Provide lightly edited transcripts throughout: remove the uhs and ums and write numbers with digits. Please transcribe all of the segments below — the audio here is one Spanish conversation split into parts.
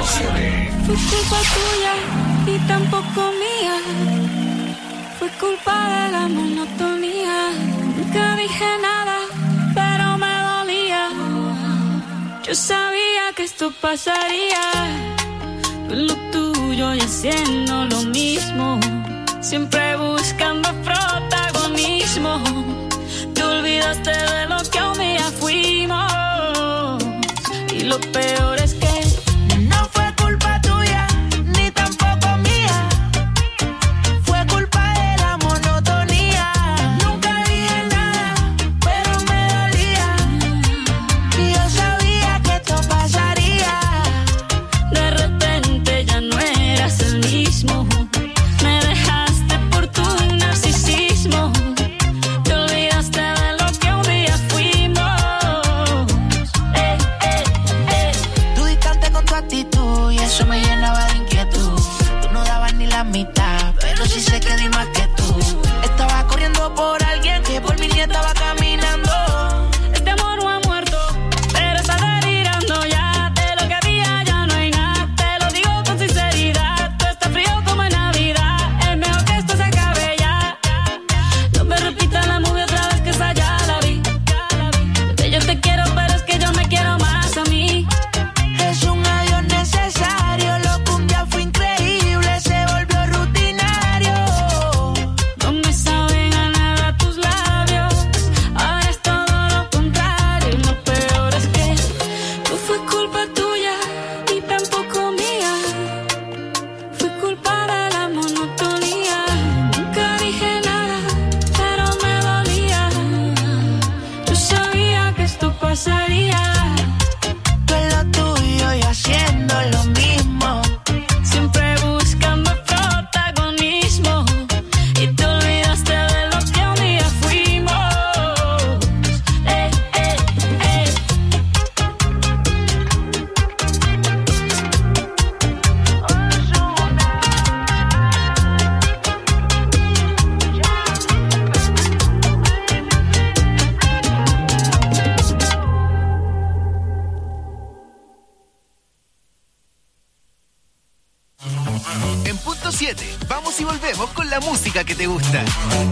Fue culpa tuya y tampoco mía. Fue culpa de la monotonía. Nunca dije nada, pero me dolía. Yo sabía que esto pasaría. Tú en lo tuyo y haciendo lo mismo. Siempre buscando protagonismo. Te olvidaste de lo que un día fuimos. Y lo peor es que no fue culpa tuya, ni tampoco mía. Fue culpa de la monotonía. Nunca dije nada, pero me dolía. Y yo sabía que esto pasaría. De repente ya no eras el mismo. Me dejaste por tu narcisismo. Te olvidaste de lo que un día fuimos. Tú distante con tu actitud y eso me llenaba de inquietud. Tú no dabas ni la mitad, pero sí sé que di más que tú. Estaba corriendo por alguien que por mí ni estaba caminando. Este amor no ha muerto, pero está delirando ya. De lo que había ya no hay nada. Te lo digo con sinceridad. Tú estás frío como en Navidad. Es mejor que esto se acabe ya. No me repitas la movie otra vez, que esa ya la vi. Que yo te quiero, pero es que yo me quiero más a mí. Es un adiós necesario, lo que un día fue increíble se volvió rutinario. No me saben a nada tus labios. Ahora es todo lo contrario. Y lo peor es que no fue culpa tuya ni tampoco mía. Fue culpa de la monotonía. Nunca dije nada, pero me dolía. Yo sabía que esto pasaría. Tú en lo tuyo y haciendo lo mismo. Siempre buscando protagonismo. Y te olvidaste de lo que un día fuimos. En punto 7, vamos y volvemos con la música que te gusta.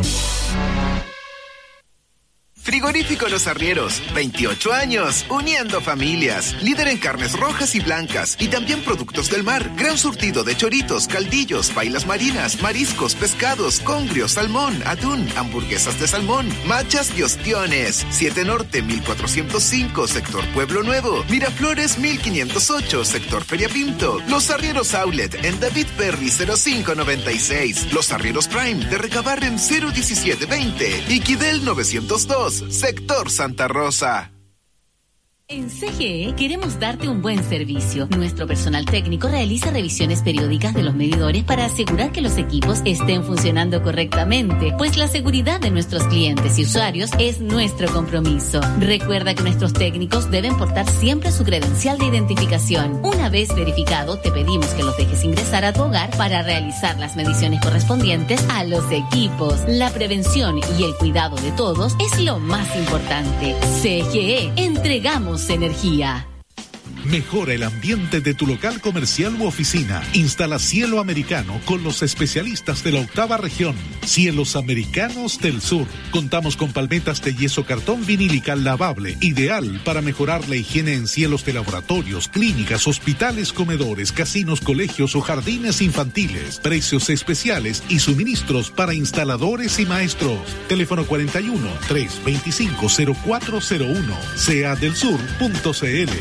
Frigorífico Los Arrieros, 28 años, uniendo familias. Líder en carnes rojas y blancas y también productos del mar. Gran surtido de choritos, caldillos, pailas marinas, mariscos, pescados, congrios, salmón, atún, hamburguesas de salmón, machas y ostiones. 7 Norte, 1405, sector Pueblo Nuevo. Miraflores, 1508, sector Feria Pinto. Los Arrieros Outlet en David Perry, 0596. Los Arrieros Prime de Recabarren, 01720. Y Quidel 902. Sector Santa Rosa. En CGE queremos darte un buen servicio. Nuestro personal técnico realiza revisiones periódicas de los medidores para asegurar que los equipos estén funcionando correctamente, pues la seguridad de nuestros clientes y usuarios es nuestro compromiso. Recuerda que nuestros técnicos deben portar siempre su credencial de identificación. Una vez verificado, te pedimos que los dejes ingresar a tu hogar para realizar las mediciones correspondientes a los equipos. La prevención y el cuidado de todos es lo más importante. CGE, entregamos energía. Mejora el ambiente de tu local comercial u oficina. Instala cielo americano con los especialistas de la 8ª región. Cielos Americanos del Sur. Contamos con palmetas de yeso cartón vinílica lavable, ideal para mejorar la higiene en cielos de laboratorios, clínicas, hospitales, comedores, casinos, colegios o jardines infantiles. Precios especiales y suministros para instaladores y maestros. Teléfono 41 325 0401. seadelsur.cl.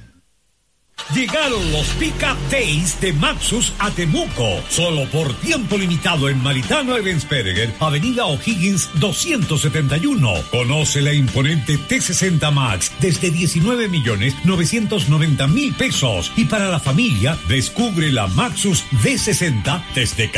Llegaron los Pick-up Days de Maxus a Temuco. Solo por tiempo limitado en Maritano Ebensperger, Avenida O'Higgins 271. Conoce la imponente T60 Max desde 19.990.000 pesos. Y para la familia, descubre la Maxus D60 desde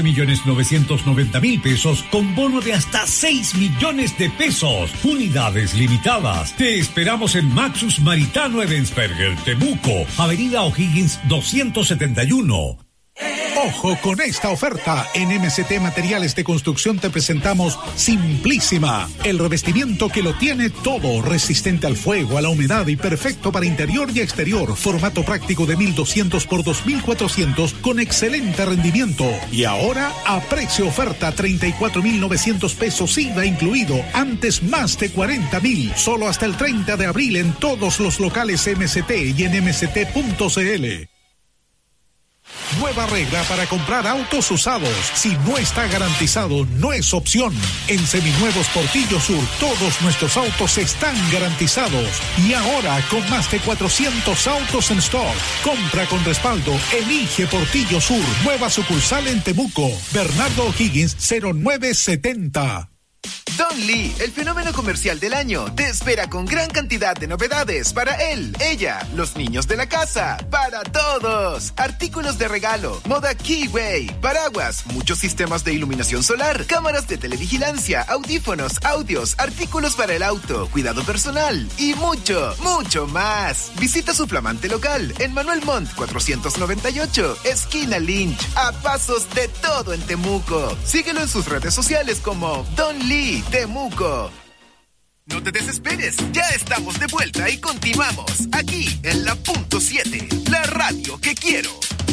14.990.000 pesos con bono de hasta 6 millones de pesos. Unidades limitadas. Te esperamos en Maxus Maritano Ebensperger, Temuco. Avenida O'Higgins 271. Ojo con esta oferta. En MCT Materiales de Construcción te presentamos Simplísima, el revestimiento que lo tiene todo, resistente al fuego, a la humedad y perfecto para interior y exterior. Formato práctico de 1200 por 2400 con excelente rendimiento. Y ahora a precio oferta, 34,900 pesos IVA incluido. Antes más de 40,000. Solo hasta el 30 de abril en todos los locales MCT y en mct.cl. Nueva regla para comprar autos usados. Si no está garantizado, no es opción. En Seminuevos Portillo Sur, todos nuestros autos están garantizados. Y ahora, con más de 400 autos en stock. Compra con respaldo. Elige Portillo Sur. Nueva sucursal en Temuco. Bernardo O'Higgins, 0970. Don Lee, el fenómeno comercial del año, te espera con gran cantidad de novedades para él, ella, los niños de la casa, para todos. Artículos de regalo, moda Keyway, paraguas, muchos sistemas de iluminación solar, cámaras de televigilancia, audífonos, audios, artículos para el auto, cuidado personal y mucho, mucho más. Visita su flamante local en Manuel Montt 498, esquina Lynch, a pasos de todo en Temuco. Síguelo en sus redes sociales como Don Lee Temuco. No te desesperes, ya estamos de vuelta y continuamos aquí en la Punto 7, la radio que quiero.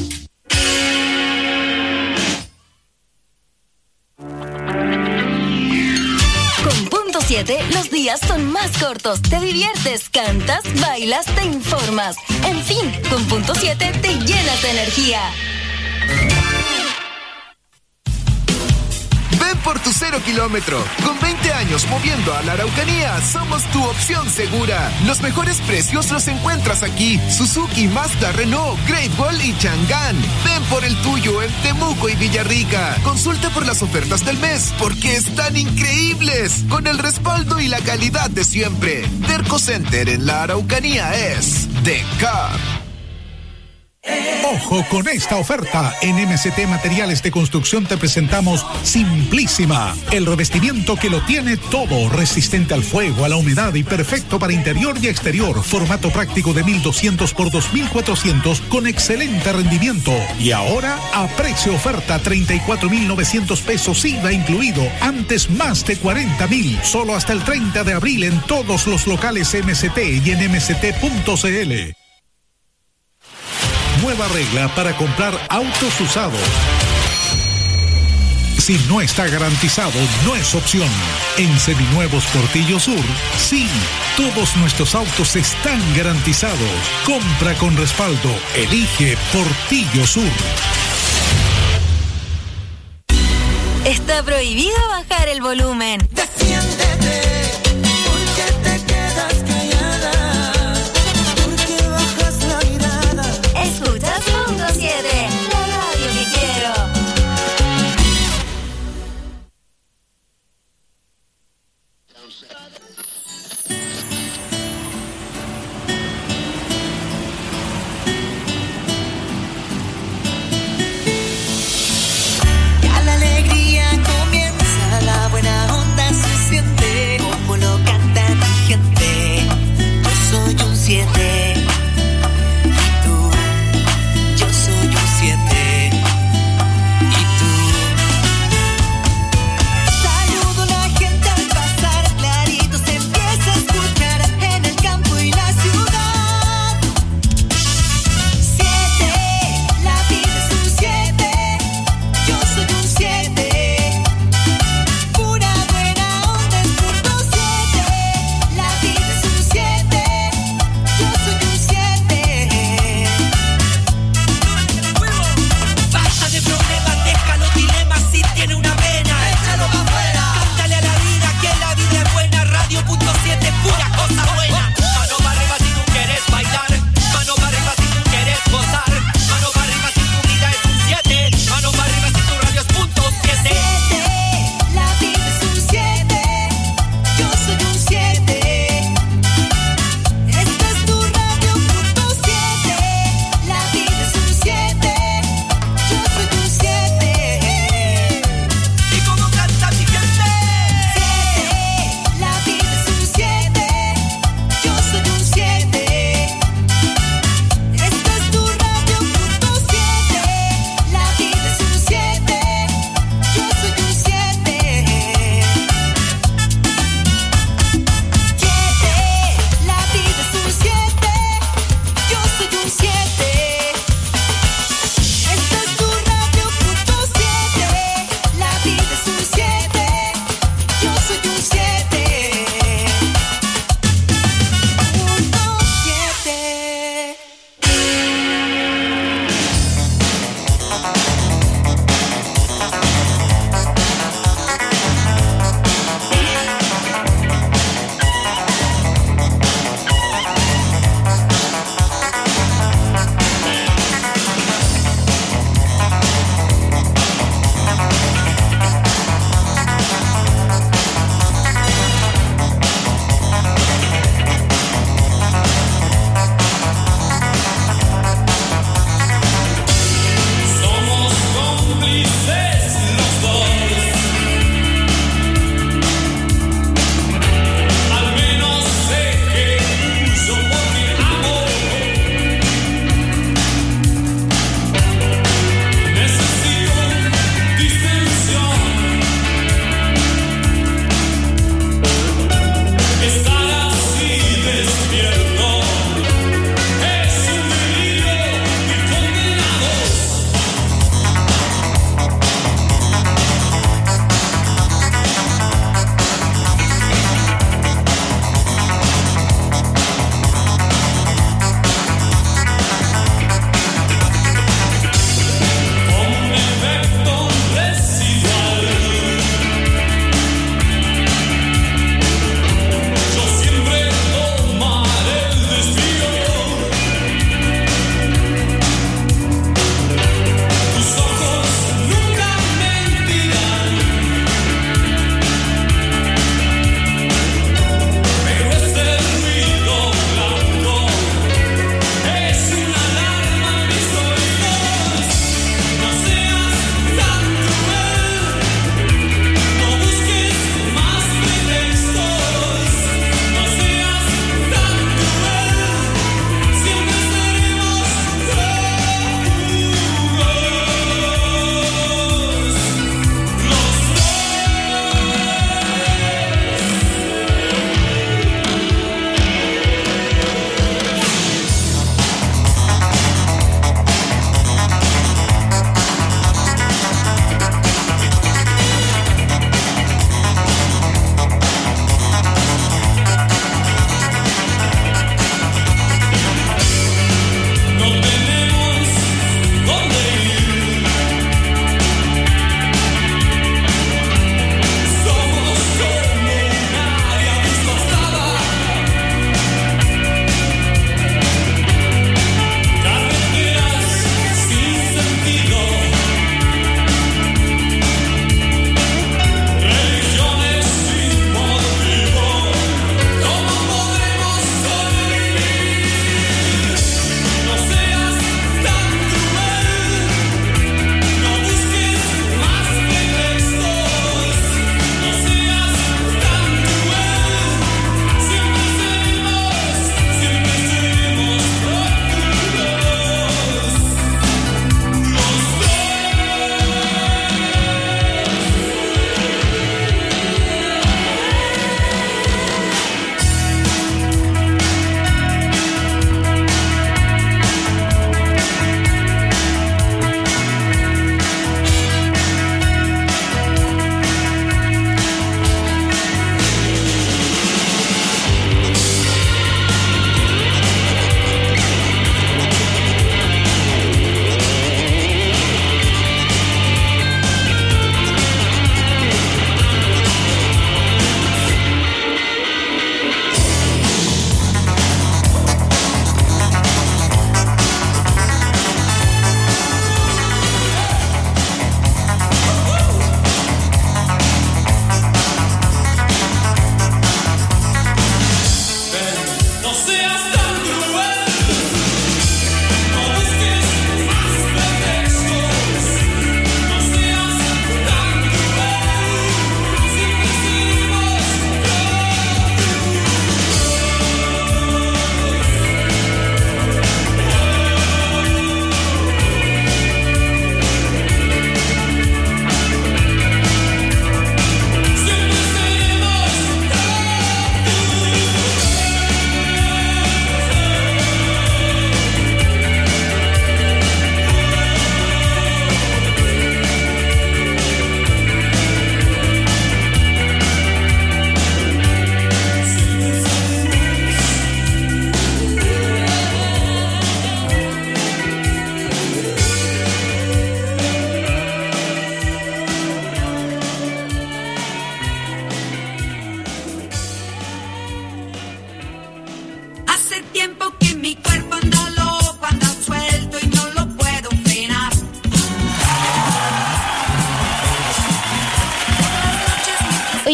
Con Punto 7 los días son más cortos, te diviertes, cantas, bailas, te informas. En fin, con Punto 7 te llenas de energía. Ven por tu 0 kilómetro. Con 20 años moviendo a la Araucanía, somos tu opción segura. Los mejores precios los encuentras aquí. Suzuki, Mazda, Renault, Great Wall y Chang'an. Ven por el tuyo en Temuco y Villarrica. Consulta por las ofertas del mes, porque están increíbles. Con el respaldo y la calidad de siempre. Derco Center en la Araucanía es The Car. Ojo con esta oferta. En MCT Materiales de Construcción te presentamos Simplísima, el revestimiento que lo tiene todo, resistente al fuego, a la humedad y perfecto para interior y exterior. Formato práctico de 1200 por 2400 con excelente rendimiento. Y ahora a precio oferta, 34,900 pesos IVA incluido. Antes más de 40,000. Solo hasta el 30 de abril en todos los locales MCT y en mct.cl. Nueva regla para comprar autos usados. Si no está garantizado, no es opción. En Seminuevos Portillo Sur, sí, todos nuestros autos están garantizados. Compra con respaldo. Elige Portillo Sur. Está prohibido bajar el volumen. Defiéndete, porque te quedas callada, porque bajas la mirada. Escuchas Punto 7, la radio que quiero. Ya la alegría comienza, la buena onda se siente, como lo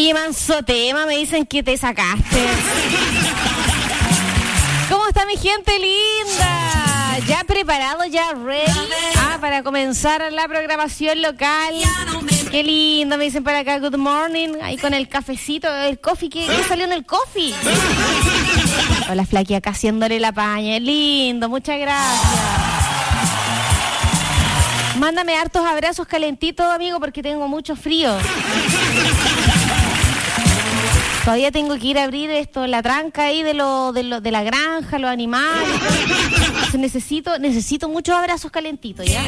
Oye, manso tema, me dicen que te sacaste. ¿Cómo está mi gente linda? ¿Ya preparado, ya ready? Para comenzar la programación local. Qué lindo, me dicen para acá, good morning. Ahí con el cafecito, el coffee, ¿qué salió en el coffee? Hola, Flaqui, acá haciéndole la paña. Lindo, muchas gracias. Mándame hartos abrazos calentitos, amigo, porque tengo mucho frío. Todavía tengo que ir a abrir la tranca ahí de la granja, los animales. Necesito muchos abrazos calentitos, ¿ya?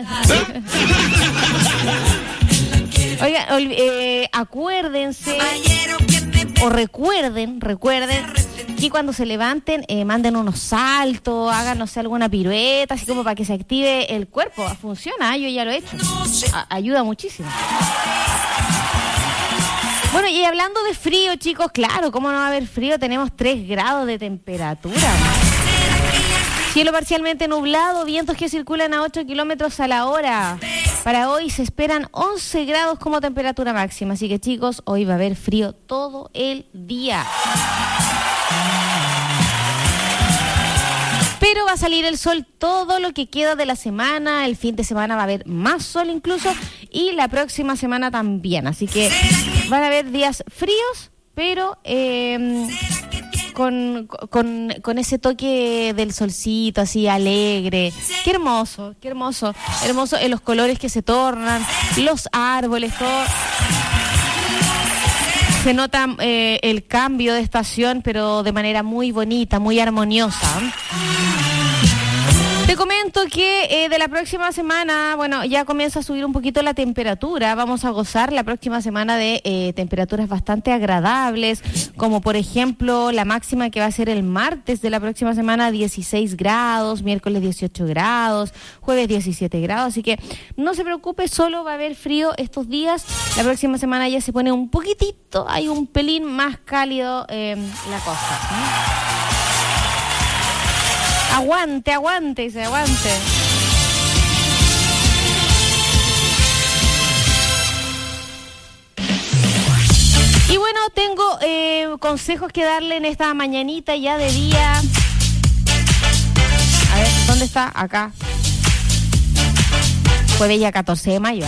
Oiga, acuérdense o recuerden que cuando se levanten manden unos saltos, hagan, no sé, alguna pirueta, así como para que se active el cuerpo. Funciona, yo ya lo he hecho. Ayuda muchísimo. Bueno, y hablando de frío, chicos, claro, ¿cómo no va a haber frío? Tenemos 3 grados de temperatura. Cielo parcialmente nublado, vientos que circulan a 8 kilómetros a la hora. Para hoy se esperan 11 grados como temperatura máxima. Así que, chicos, hoy va a haber frío todo el día. Pero va a salir el sol todo lo que queda de la semana. El fin de semana va a haber más sol incluso. Y la próxima semana también. Así que van a haber días fríos, pero con ese toque del solcito así alegre. Qué hermoso, qué hermoso. Hermoso en los colores que se tornan, los árboles, todo. Se nota el cambio de estación, pero de manera muy bonita, muy armoniosa. Te comento que de la próxima semana, bueno, ya comienza a subir un poquito la temperatura. Vamos a gozar la próxima semana de temperaturas bastante agradables, como por ejemplo la máxima que va a ser el martes de la próxima semana, 16 grados, miércoles 18 grados, jueves 17 grados. Así que no se preocupe, solo va a haber frío estos días. La próxima semana ya se pone un poquitito, hay un pelín más cálido la cosa, ¿sí? Aguante, aguante. Y bueno, tengo consejos que darle en esta mañanita ya de día. A ver, ¿dónde está? Acá. Jueves ya 14 de mayo.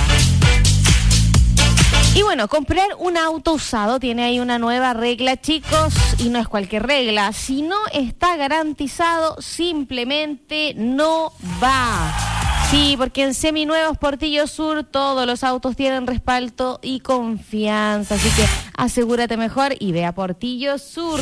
Y bueno, comprar un auto usado tiene ahí una nueva regla, chicos, y no es cualquier regla. Si no está garantizado, simplemente no va. Sí, porque en Seminuevos Portillo Sur todos los autos tienen respaldo y confianza. Así que asegúrate mejor y ve a Portillo Sur.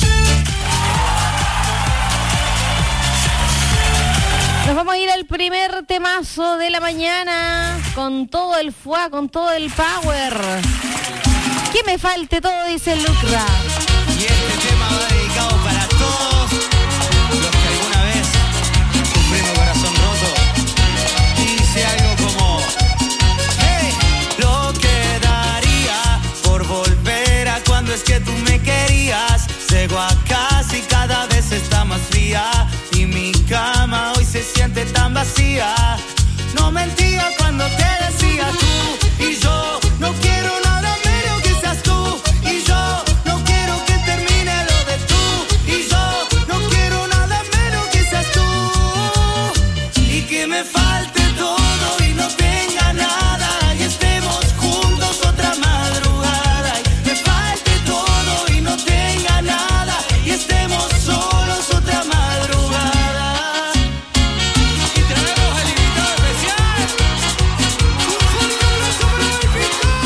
Nos vamos a ir al primer temazo de la mañana, con todo el fuá, con todo el power. Que me falte todo, dice Lucra. Y este tema va dedicado para todos los que alguna vez sufrimos corazón roto. Y dice algo como: hey, lo que daría por volver a cuando es que tú me querías. Llego a casa y cada vez está más fría. Y mi cama hoy se siente tan vacía. No mentía cuando te decía tú. Y yo no quiero nada menos que seas tú. Y yo no quiero que termine lo de tú. Y yo no quiero nada menos que seas tú. Y que me falte todo y no tenga nada. Y estemos juntos otra madrugada. Y me falte todo y no tenga nada. Y estemos solos otra madrugada. Y traemos al invitado especial. Un fuerte abrazo para el invitado.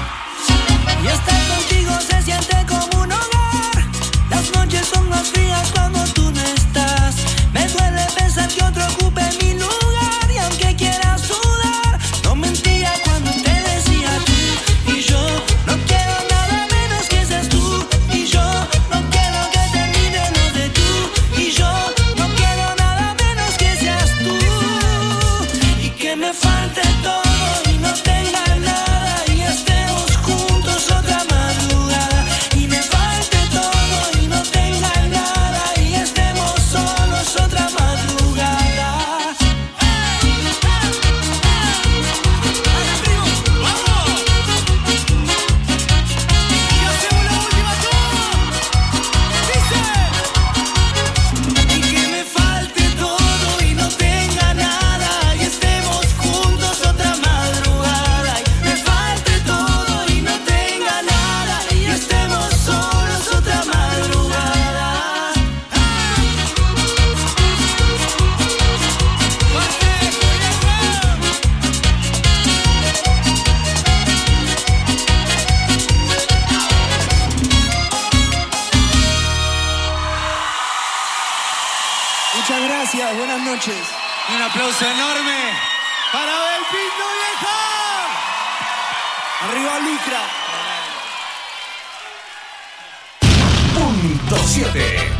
Y estar contigo se siente como un hogar. Las noches son más frías. Muchas gracias, buenas noches. Un aplauso enorme para Belpinto Vieja. Arriba Lucra. Punto 7.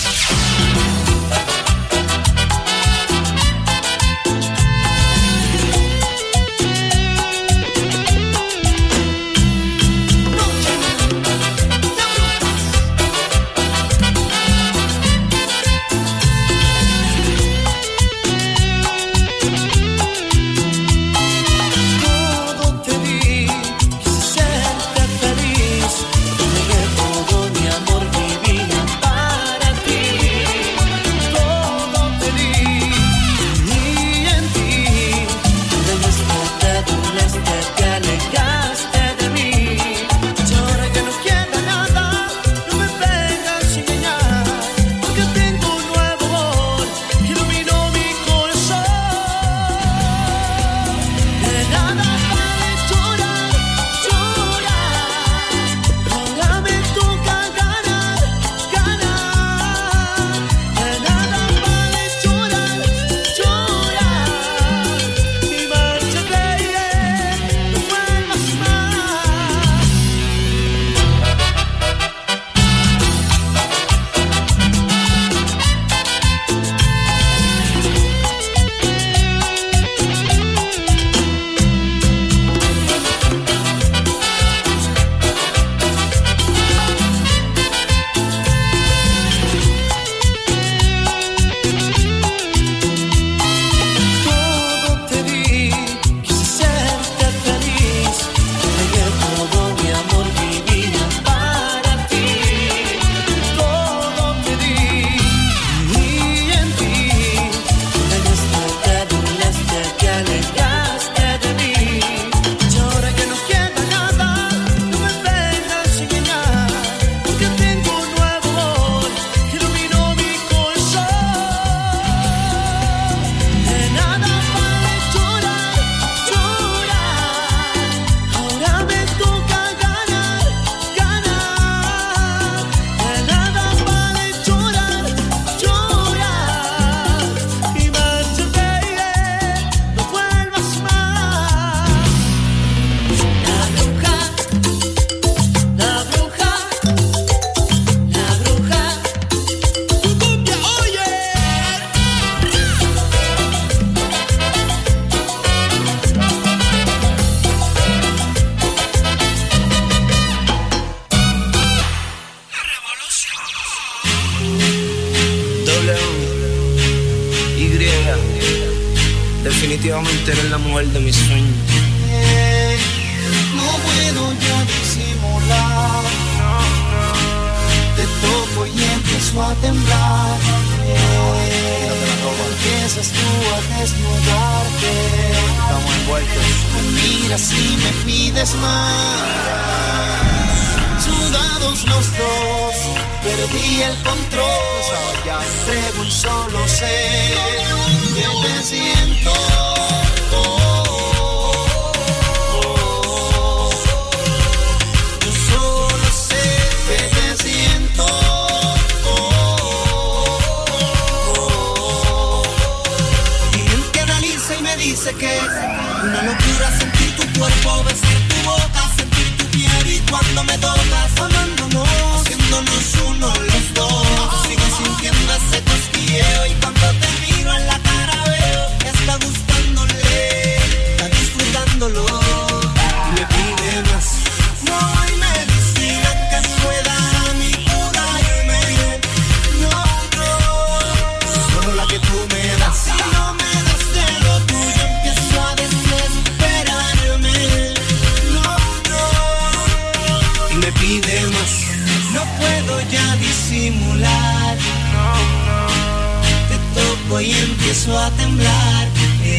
Definitivamente eres la mujer de mis sueños. No puedo ya disimular. Te toco y empiezo a temblar. Empiezas tú a desnudarte. Estamos envueltos. Me miras y me pides más. Sudados los dos, perdí el control. Entrego un solo ser. Yo te siento. Yo solo sé que te siento. Mi mente analiza y me dice que una locura sentir tu cuerpo, besar tu boca, sentir tu piel y cuando me tocas, amándonos, haciéndonos uno los dos. Sigo sintiendo ese cosquilleo y cuando te miro en la cara veo que está gustándole, está disfrutándolo y me pide más. No hay medicina que pueda a mí curarme. No, no, solo la que tú me das. Si no me das de lo tuyo empiezo a desesperarme. No, no, y me pide más. No puedo ya disimular. No, no. Te toco y empiezo a temblar.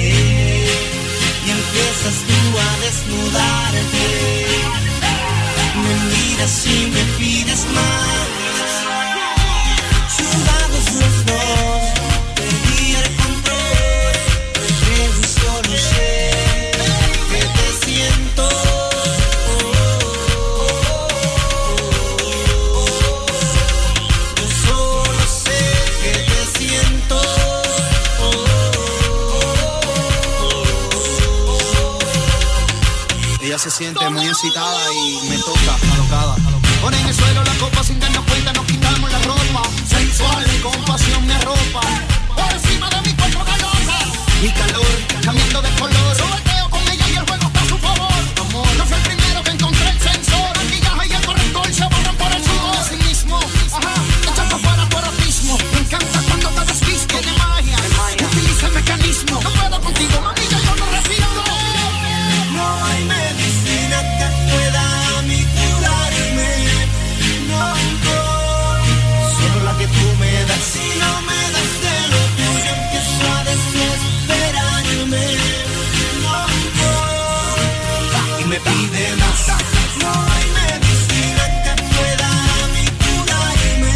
Y empiezas tú a desnudarte. Me miras y me pides más. Sudados los dos, perdí el control. Prefiero solo sé que te siento. Yo solo sé que te siento. se siente muy excitada y me toca alocada. Pon en el suelo la copa sin darnos cuenta, nos quitamos la ropa. Sensual y con pasión me arropa. Por encima de mi cuerpo galosa. Mi calor cambiando de color. Sobeteo con ella y el juego está a su favor. Amor, No fue el primero que encontré el sensor. Maquillaje y el corrector se borran por el sudor. Así mismo, ajá, echando fuera tu erotismo. Me encanta cuando te desvisto. Tiene magia, utiliza el mecanismo. No puedo contigo, mami, ya yo no respiro. No hay medicina que pueda a mí curarme. No, Solo la que tú me das. si no me das de lo tuyo empiezo a desesperarme. y me pide más. No hay medicina que pueda a mí curarme.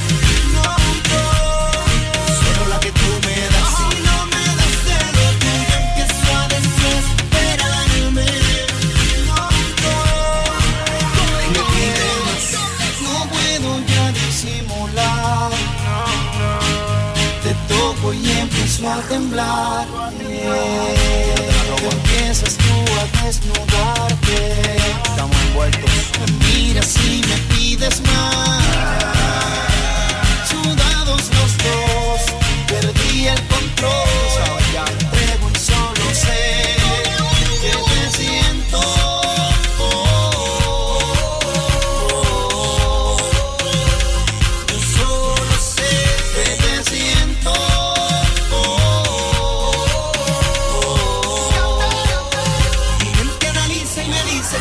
Solo la que tú me das. Si no me das de lo tuyo empiezo a desesperarme. Y me pide más. No puedo ya disimular. Te toco y empiezo a temblar. Empiezas tú a desnudarte. Estamos envueltos. Me miras y me pides más. Sudados los dos, perdí el control. Entrego y solo sé que te siento. Yo solo sé Que te siento. y él te analiza y me dice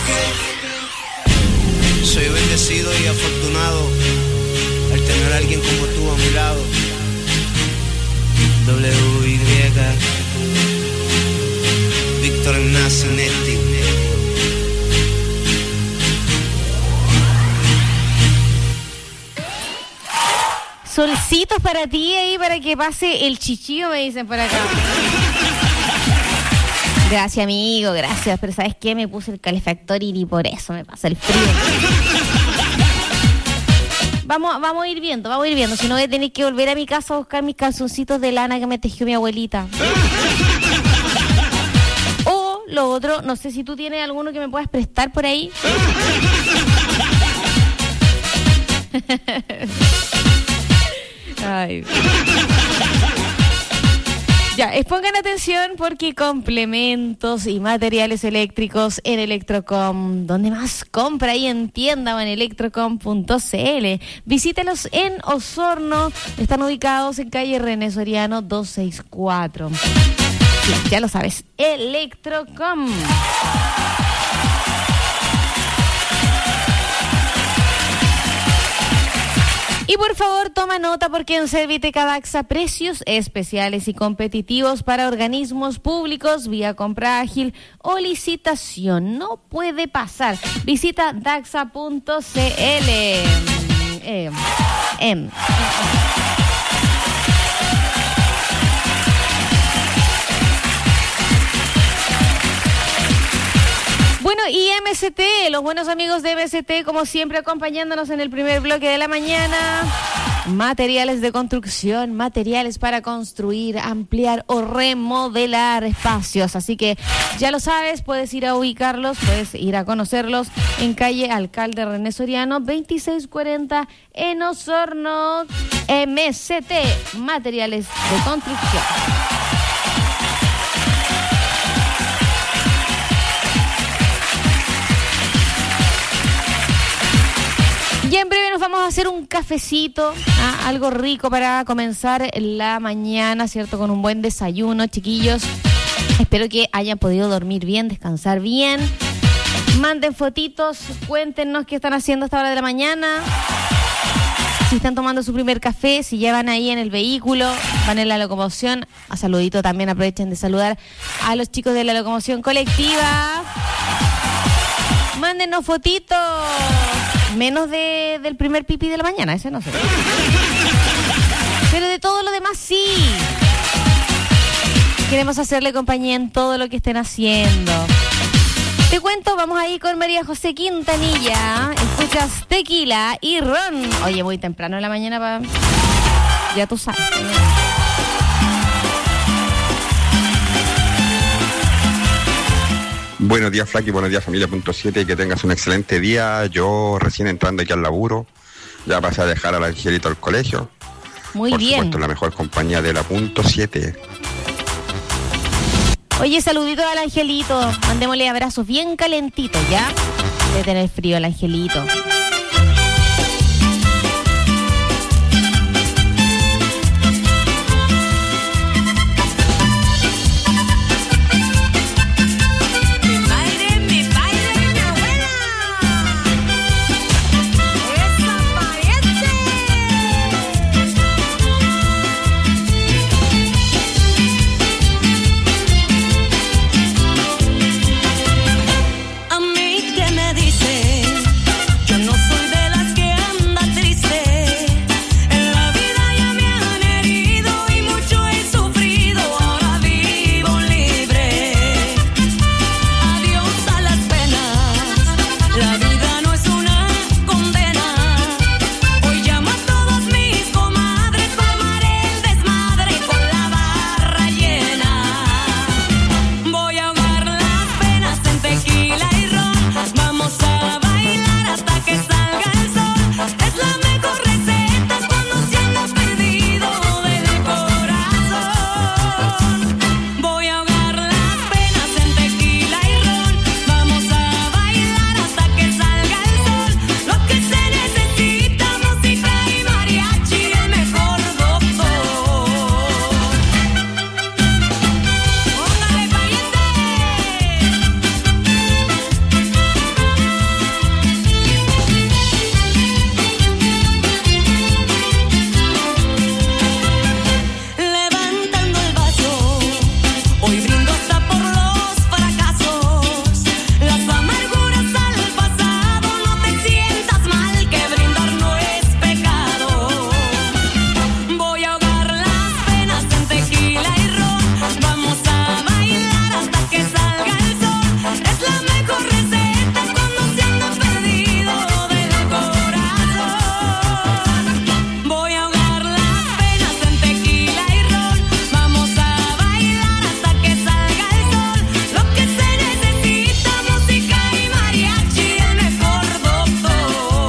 que Soy bendecido y afortunado al tener a alguien como tú a mi lado. W.Y. Víctor Ignacio Netti. Solcitos para ti ahí para que pase el chichillo, me dicen por acá. Gracias, amigo, gracias. Pero ¿sabes qué? Me puse el calefactor y ni por eso me pasa el frío. Vamos a ir viendo. Si no voy a tener que volver a mi casa a buscar mis calzoncitos de lana que me tejió mi abuelita. O lo otro, no sé si tú tienes alguno que me puedas prestar por ahí. Ay. Ya, pongan atención porque complementos y materiales eléctricos en Electrocom, donde más compra ahí en tienda o en electrocom.cl. Visítelos en Osorno, están ubicados en calle René Soriano 264. Sí, ya lo sabes, Electrocom. Y por favor, toma nota porque en Serviteca Daxa precios especiales y competitivos para organismos públicos vía compra ágil o licitación. No puede pasar. Visita daxa.cl. Bueno, y MST, los buenos amigos de MST, como siempre, acompañándonos en el primer bloque de la mañana. Materiales de construcción, materiales para construir, ampliar o remodelar espacios. Así que ya lo sabes, puedes ir a ubicarlos, puedes ir a conocerlos en calle Alcalde René Soriano 2640 en Osorno. MST, materiales de construcción. Y en breve nos vamos a hacer un cafecito, algo rico para comenzar la mañana, ¿cierto? Con un buen desayuno, chiquillos. Espero que hayan podido dormir bien, descansar bien. Manden fotitos, cuéntenos qué están haciendo a esta hora de la mañana. Si están tomando su primer café, si ya van ahí en el vehículo, van en la locomoción. A saludito también, aprovechen de saludar a los chicos de la locomoción colectiva. Mándenos fotitos. Menos del primer pipí de la mañana, ese no sé. Pero de todo lo demás sí. Queremos hacerle compañía en todo lo que estén haciendo. Te cuento, vamos ahí con María José Quintanilla. Escuchas Tequila y Ron. Oye, muy temprano en la mañana ya tú sabes. Buenos días, Flaqui, buenos días, familia .7, y que tengas un excelente día. Yo recién entrando aquí al laburo, ya pasé a dejar al Angelito al colegio. Muy Por bien. supuesto, la mejor compañía de la .7. Oye, saludito al Angelito. Mandémosle abrazos bien calentitos, ¿ya? De tener frío el Angelito. A mí que me dice, yo no soy de las que anda triste. En la vida ya me han herido y mucho he sufrido. Ahora vivo libre. Adiós a las penas. La vida no es una condena. Hoy llamo a todos mis comadres para armar el desmadre con la barra llena. Voy a ahogar las penas en tequila y ron. Vamos a bailar hasta que salga el sol. Es la mejor receta cuando se anda perdido del corazón. Voy a ahogar las penas en tequila y ron. Vamos a bailar hasta que salga el sol. Lo que se necesita, música y mariachi, el mejor doctor. Póngale payete. Levantando el vaso, hoy brindo hasta por los fracasos, las amarguras al pasado. No te sientas mal, que brindar no es pecado. Voy a ahogar las penas en tequila y ron. Vamos a bailar hasta que salga el sol. Es la mejor receta cuando se anda perdido del corazón. Voy a ahogar las penas en tequila y ron. Vamos a bailar hasta que salga el sol. Lo que se necesita, música y mariachi, el mejor doctor.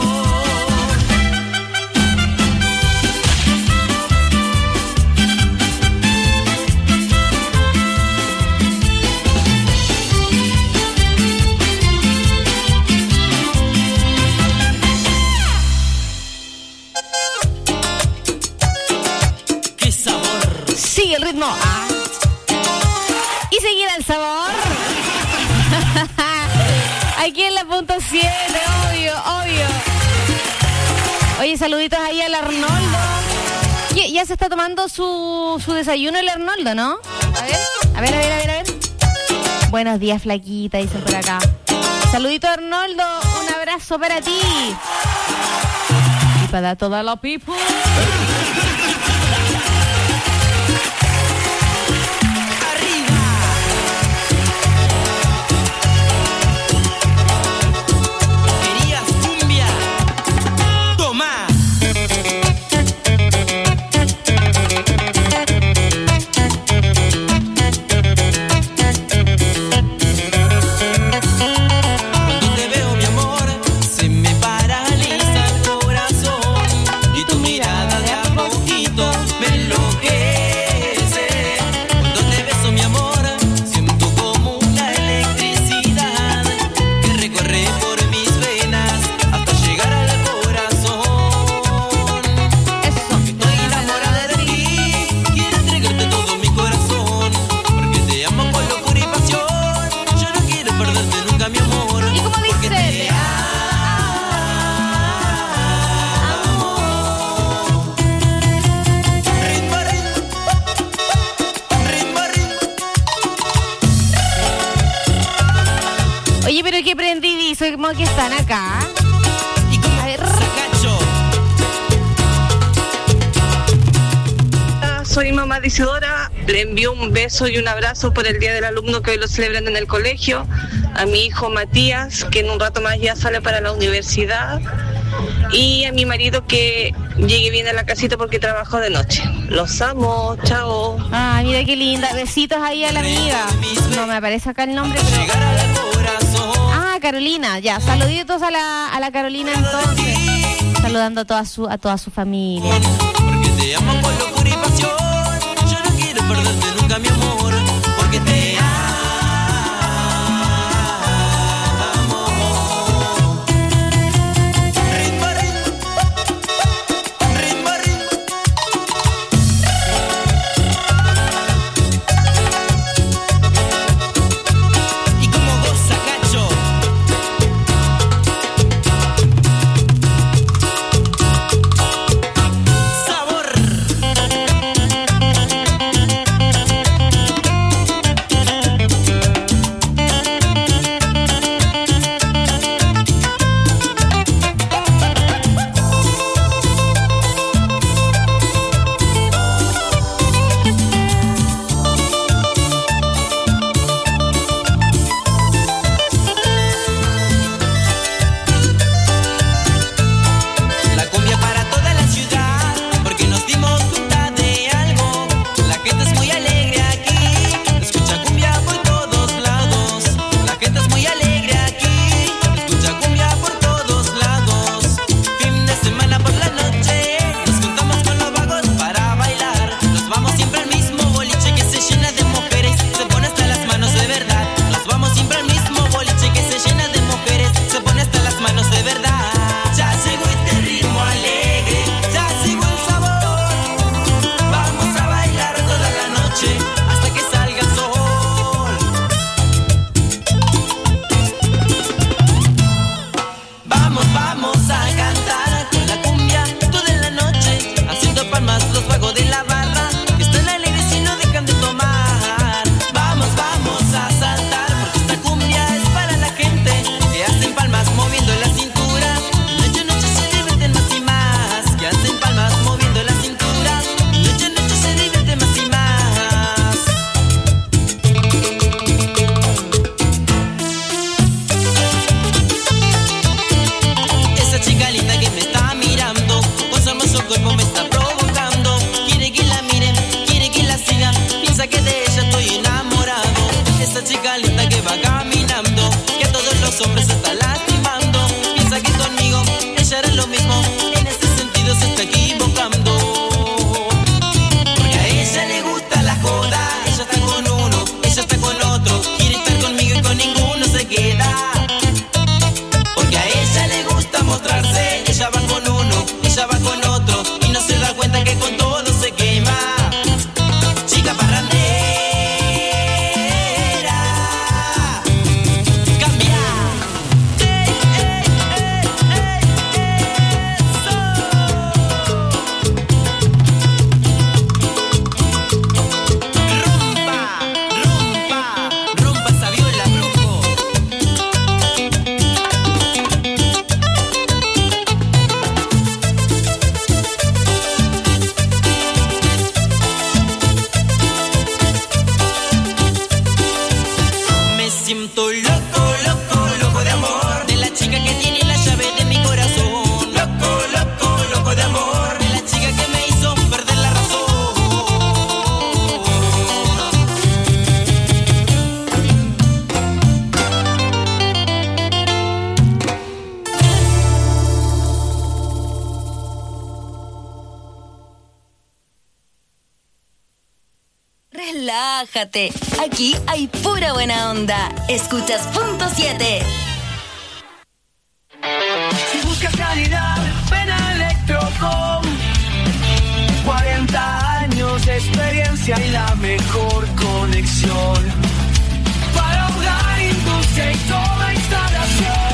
¡Qué sabor! Sigue el ritmo. Ah. Y seguirá el sabor. Aquí en la .7, obvio, obvio. Oye, saluditos ahí al Arnoldo. Ya se está tomando su desayuno el Arnoldo, ¿no? A ver. Buenos días, flaquita, dicen por acá. Saludito Arnoldo, un abrazo para ti. Y para toda la people. Querías cumbia, toma. Cuando te veo, mi amor, se me paraliza el corazón y tu mirada de a poquito me enloquece. Cuando te beso, mi amor, siento como una electricidad que recorre por mis venas hasta llegar al corazón. Estoy enamorada de ti, quiero entregarte todo mi corazón, porque te amo con locura y pasión. Yo no quiero perderte nunca, mi amor. ¿Y cómo porque dice? te amo. Ritmo, ritmo, ritmo. Oye, pero qué prendidizo, como que están acá. Y como A ver. sacacho. Soy mamá de Isidora, le envío un beso y un abrazo por el Día del Alumno que hoy lo celebran en el colegio, a mi hijo Matías, que en un rato más ya sale para la universidad, y a mi marido que llegue bien a la casita porque trabajo de noche. Los amo, chao. Ah, mira qué linda. Besitos ahí a la amiga. No me aparece acá el nombre, pero Carolina, ya, saluditos a la Carolina entonces. Saludando a toda su familia. Porque te amo con locura y pasión. Yo no quiero perderte nunca, mi amor. Porque te amo. Relájate, aquí hay pura buena onda. Escuchas Punto 7. Si buscas calidad, ven a Electrocom. 40 años de experiencia y la mejor conexión para hogar, industria y toda instalación.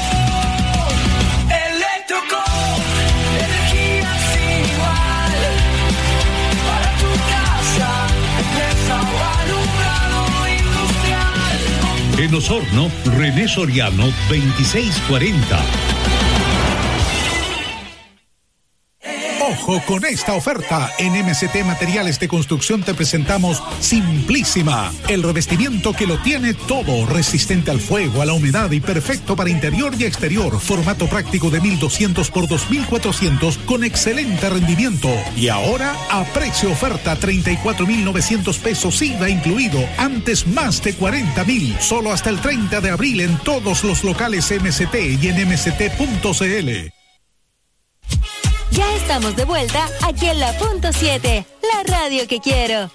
Electrocom, energía sin igual para tu casa, empresa o alumbrado industrial. En Osorno, René Soriano, 2640. Ojo con esta oferta. En MCT Materiales de Construcción te presentamos Simplísima, el revestimiento que lo tiene todo, resistente al fuego, a la humedad y perfecto para interior y exterior. Formato práctico de 1200 por 2400 con excelente rendimiento. Y ahora a precio oferta 34.900 pesos IVA incluido. Antes más de 40.000. Solo hasta el 30 de abril en todos los locales MCT y en mct.cl. Ya estamos de vuelta aquí en la Punto 7, la radio que quiero.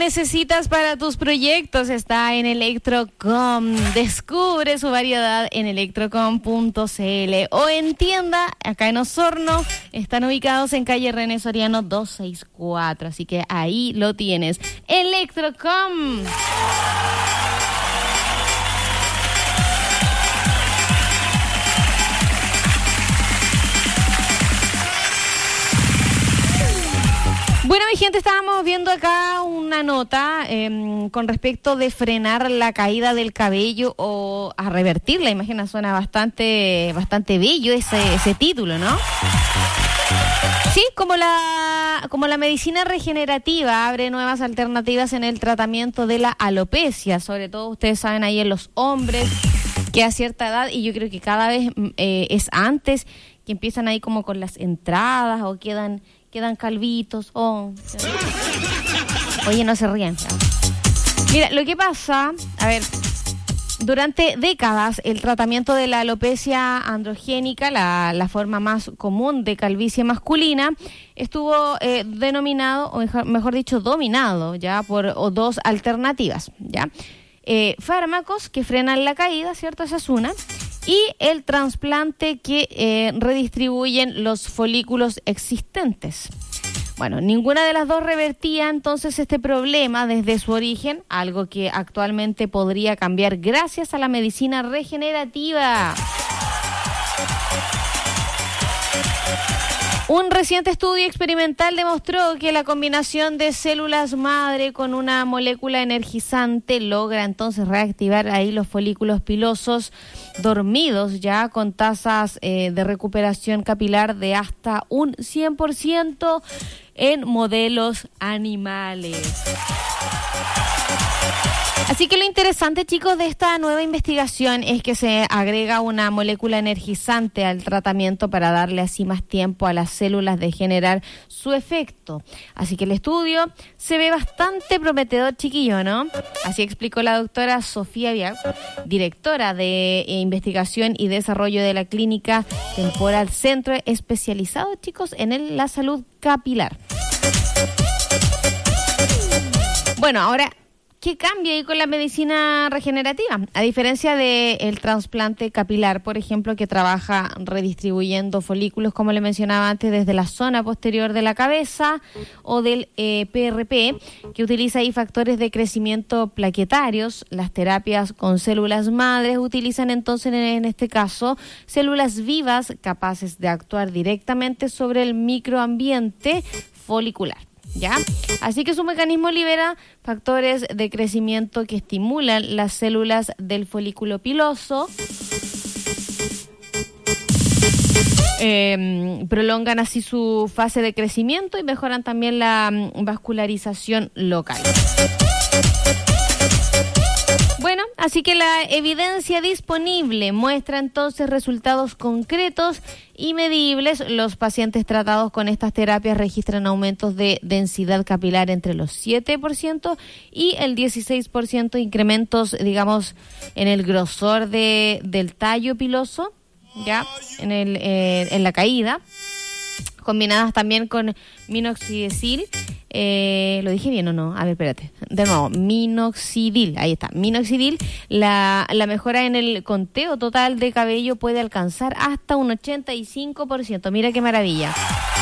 necesitas para tus proyectos está en Electrocom. Descubre su variedad en electrocom.cl o en tienda, acá en Osorno. Están ubicados en calle René Soriano 264, así que ahí lo tienes. Electrocom. Bueno, mi gente, estábamos viendo acá una nota con respecto de frenar la caída del cabello o a revertirla. Imagina, suena bastante bello ese título, ¿no? Sí, como la medicina regenerativa abre nuevas alternativas en el tratamiento de la alopecia, sobre todo ustedes saben ahí en los hombres que a cierta edad, y yo creo que cada vez es antes, que empiezan ahí como con las entradas o quedan calvitos. Oye, no se rían. Mira, lo que pasa, a ver, durante décadas el tratamiento de la alopecia androgénica, la forma más común de calvicie masculina, estuvo denominado, o mejor dicho, dominado ya por dos alternativas, ¿ya? Fármacos que frenan la caída, ¿cierto? Esa es una. Y el trasplante que redistribuyen los folículos existentes. Bueno, ninguna de las dos revertía entonces este problema desde su origen, algo que actualmente podría cambiar gracias a la medicina regenerativa. Un reciente estudio experimental demostró que la combinación de células madre con una molécula energizante logra entonces reactivar ahí los folículos pilosos dormidos ya con tasas de recuperación capilar de hasta un 100% en modelos animales. Así que lo interesante, chicos, de esta nueva investigación es que se agrega una molécula energizante al tratamiento para darle así más tiempo a las células de generar su efecto. Así que el estudio se ve bastante prometedor, chiquillo, ¿no? Así explicó la doctora Sofía Viag, directora de investigación y desarrollo de la clínica Temporal Centro, especializado, chicos, en la salud capilar. Bueno, ahora, ¿qué cambia ahí con la medicina regenerativa? A diferencia del trasplante capilar, por ejemplo, que trabaja redistribuyendo folículos, como le mencionaba antes, desde la zona posterior de la cabeza, o del PRP, que utiliza ahí factores de crecimiento plaquetarios, las terapias con células madres utilizan entonces en este caso células vivas capaces de actuar directamente sobre el microambiente folicular. ¿Ya? Así que su mecanismo libera factores de crecimiento que estimulan las células del folículo piloso, prolongan así su fase de crecimiento y mejoran también la vascularización local. Bueno, así que la evidencia disponible muestra entonces resultados concretos y medibles. Los pacientes tratados con estas terapias registran aumentos de densidad capilar entre los 7% y el 16%, incrementos, digamos, en el grosor del tallo piloso, ya, en la caída, combinadas también con minoxidil. ¿Lo dije bien o no? A ver, espérate. De nuevo, minoxidil. Ahí está, minoxidil. La mejora en el conteo total de cabello puede alcanzar hasta un 85%. Mira qué maravilla.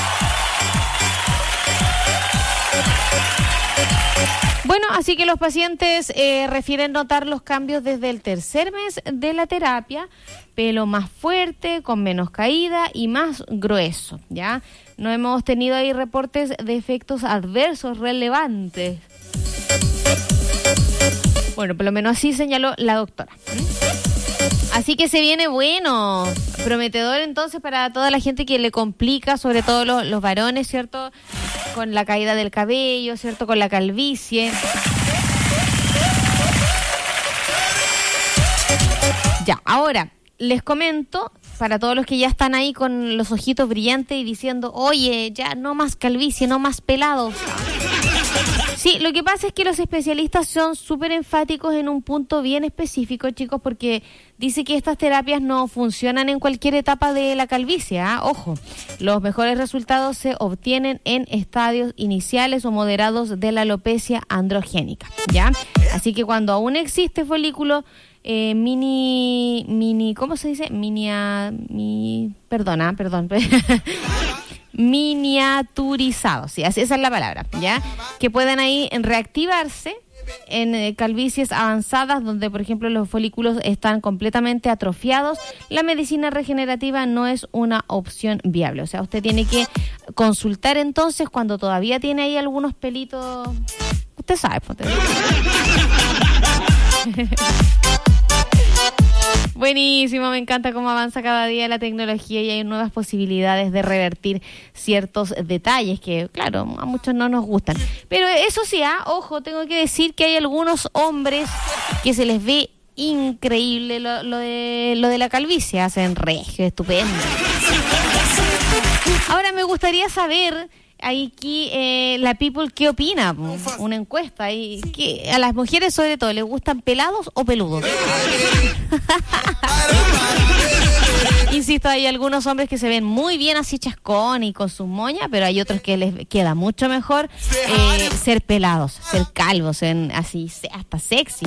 Bueno, así que los pacientes refieren notar los cambios desde el tercer mes de la terapia, pelo más fuerte, con menos caída y más grueso, ¿ya? No hemos tenido ahí reportes de efectos adversos relevantes. Bueno, por lo menos así señaló la doctora. Así que se viene bueno, prometedor entonces para toda la gente que le complica, sobre todo los varones, ¿cierto? Con la caída del cabello, ¿cierto? Con la calvicie. Ya, ahora les comento, para todos los que ya están ahí con los ojitos brillantes y diciendo, oye, ya no más calvicie, no más pelados. Sí, Sí, lo que pasa es que los especialistas son súper enfáticos en un punto bien específico, chicos, porque dice que estas terapias no funcionan en cualquier etapa de la calvicie, ¿ah? Ojo, los mejores resultados se obtienen en estadios iniciales o moderados de la alopecia androgénica, ¿ya? Así que cuando aún existe folículo ¿cómo se dice? Perdón. Miniaturizado, sí, esa es la palabra, ¿ya? Que puedan ahí reactivarse en calvicies avanzadas donde, por ejemplo, los folículos están completamente atrofiados. La medicina regenerativa no es una opción viable. O sea, usted tiene que consultar entonces cuando todavía tiene ahí algunos pelitos. Usted sabe, Buenísimo, me encanta cómo avanza cada día la tecnología y hay nuevas posibilidades de revertir ciertos detalles que, claro, a muchos no nos gustan. Pero eso sí, ojo, tengo que decir que hay algunos hombres que se les ve increíble lo de la calvicie, hacen regio, estupendo. Ahora me gustaría saber aquí la people qué opina, una encuesta y que a las mujeres sobre todo les gustan pelados o peludos. Insisto, hay algunos hombres que se ven muy bien así chascón y con sus moñas, pero hay otros que les queda mucho mejor ser pelados, ser calvos, así hasta sexy.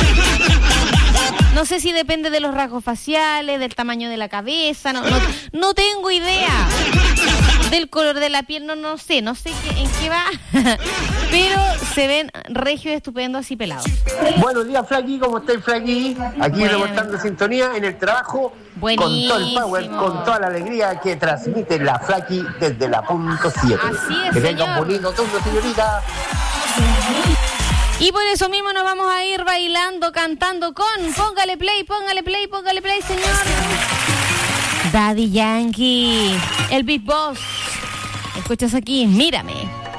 No sé si depende de los rasgos faciales, del tamaño de la cabeza, no tengo idea. Del color de la piel, no sé en qué va, pero se ven regios estupendos así pelados. Buenos días, Flaky, ¿cómo estáis, Flaky? Aquí reportando sintonía en el trabajo. Buenísimo. Con todo el power, con toda la alegría que transmite la Flaky desde la punto 7. Así es, que tenga un bonito turno, señorita. Y por eso mismo nos vamos a ir bailando, cantando con Póngale play, señor Daddy Yankee, el Big Boss. Escuchas aquí, mírame.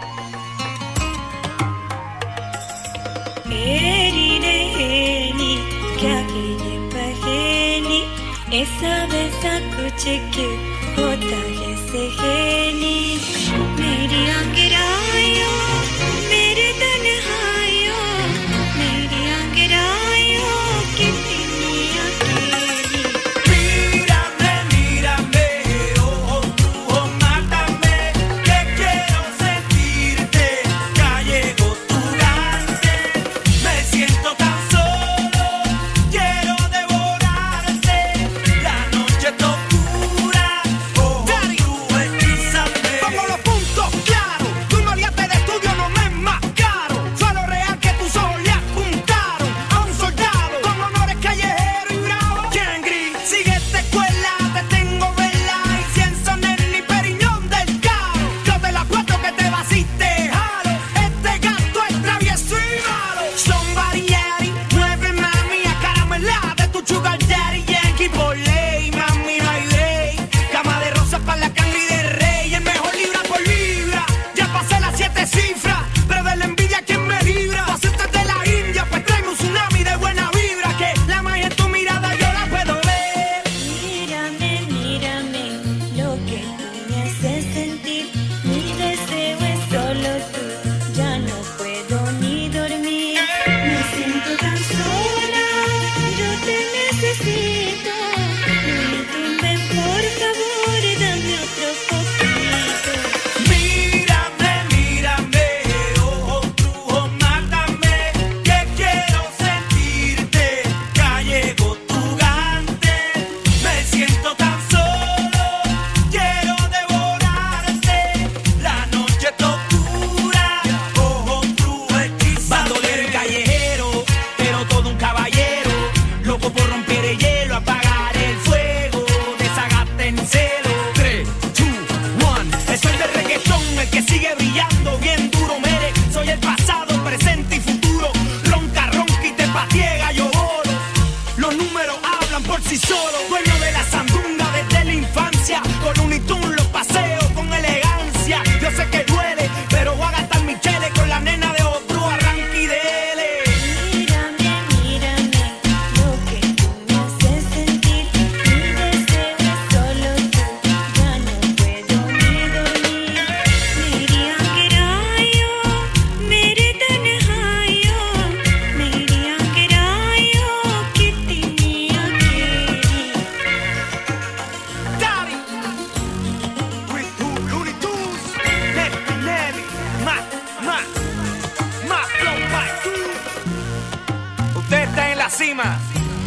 मेरी रहनी क्या ये पहेली ऐसा वैसा कुछ क्यों होता है सहेली मेरी अंगड़ाइयों मेरे तन्हाइयों मेरी अंगड़ाइयों कितनी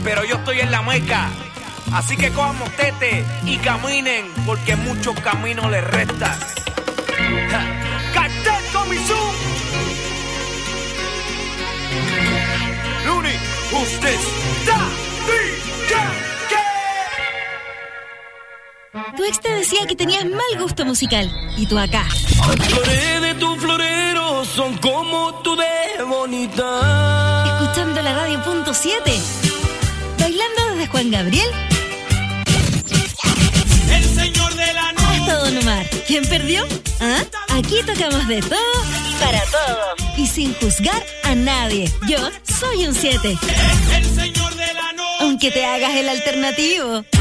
pero yo estoy en la Meca. Así que cojan motete y caminen, porque muchos caminos les restan. ¡Cartel Comisión! Luni, usted está Tu ex te decía que tenías mal gusto musical. Y tú acá. Flores de tu florero son como tú de bonita. Escuchando la radio .7. Bailando desde Juan Gabriel. El señor de la noche. Hasta Don Omar. ¿Quién perdió? ¿Ah? Aquí tocamos de todo para todos. Y sin juzgar a nadie. Yo soy un 7. El señor de la noche. Aunque te hagas el alternativo.